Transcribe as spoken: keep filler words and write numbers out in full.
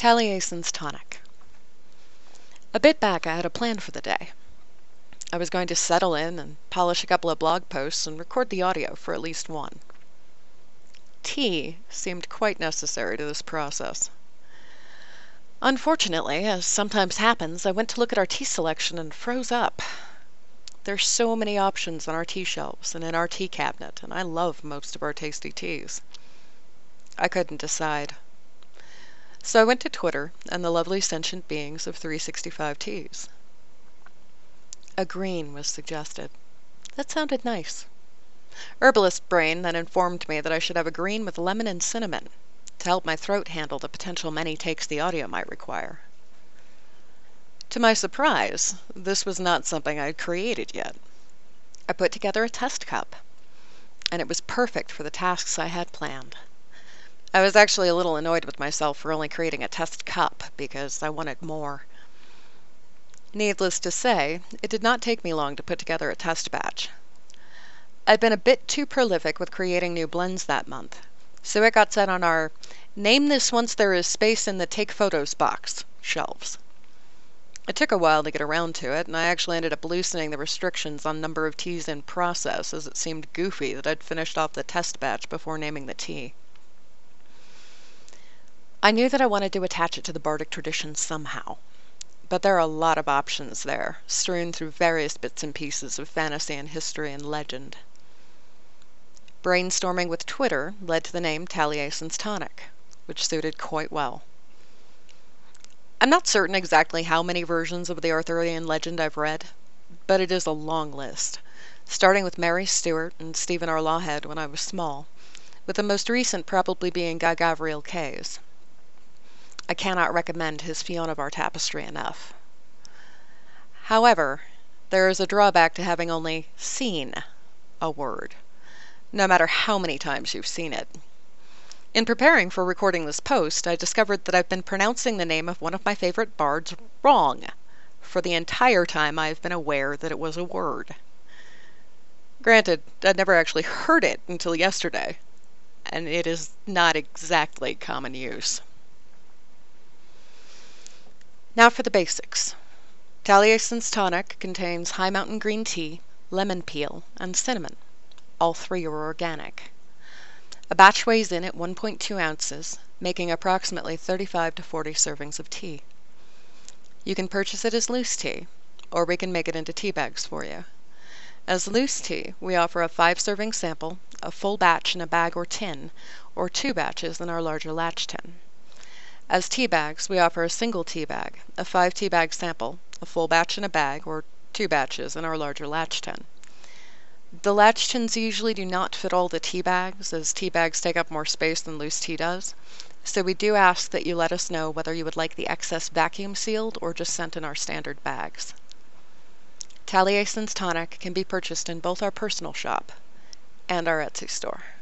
Taliesin's Tonic. A bit back, I had a plan for the day. I was going to settle in and polish a couple of blog posts and record the audio for at least one. Tea seemed quite necessary to this process. Unfortunately, as sometimes happens, I went to look at our tea selection and froze up. There's so many options on our tea shelves and in our tea cabinet, and I love most of our tasty teas. I couldn't decide. So I went to Twitter and the lovely sentient beings of three sixty-five Teas. A green was suggested. That sounded nice. Herbalist Brain then informed me that I should have a green with lemon and cinnamon to help my throat handle the potential many takes the audio might require. To my surprise, this was not something I had created yet. I put together a test cup, and it was perfect for the tasks I had planned. I was actually a little annoyed with myself for only creating a test cup, because I wanted more. Needless to say, it did not take me long to put together a test batch. I'd been a bit too prolific with creating new blends that month, so it got set on our "name this once there is space in the take photos box" shelves. It took a while to get around to it, and I actually ended up loosening the restrictions on number of teas in process, as it seemed goofy that I'd finished off the test batch before naming the tea. I knew that I wanted to attach it to the bardic tradition somehow, but there are a lot of options there, strewn through various bits and pieces of fantasy and history and legend. Brainstorming with Twitter led to the name Taliesin's Tonic, which suited quite well. I'm not certain exactly how many versions of the Arthurian legend I've read, but it is a long list, starting with Mary Stuart and Stephen R. Lawhead when I was small, with the most recent probably being Guy Gavriel Kayes. I cannot recommend his Fionavar tapestry enough. However, there is a drawback to having only seen a word, no matter how many times you've seen it. In preparing for recording this post, I discovered that I've been pronouncing the name of one of my favorite bards wrong for the entire time I've been aware that it was a word. Granted, I'd never actually heard it until yesterday, and it is not exactly common use. Now for the basics. Taliesin's Tonic contains high mountain green tea, lemon peel, and cinnamon. All three are organic. A batch weighs in at one point two ounces, making approximately thirty-five to forty servings of tea. You can purchase it as loose tea, or we can make it into tea bags for you. As loose tea, we offer a five-serving sample, a full batch in a bag or tin, or two batches in our larger latch tin. As tea bags, we offer a single tea bag, a five tea bag sample, a full batch in a bag, or two batches in our larger latch tin. The latch tins usually do not fit all the tea bags, as tea bags take up more space than loose tea does, so we do ask that you let us know whether you would like the excess vacuum sealed or just sent in our standard bags. Taliesin's Tonic can be purchased in both our personal shop and our Etsy store.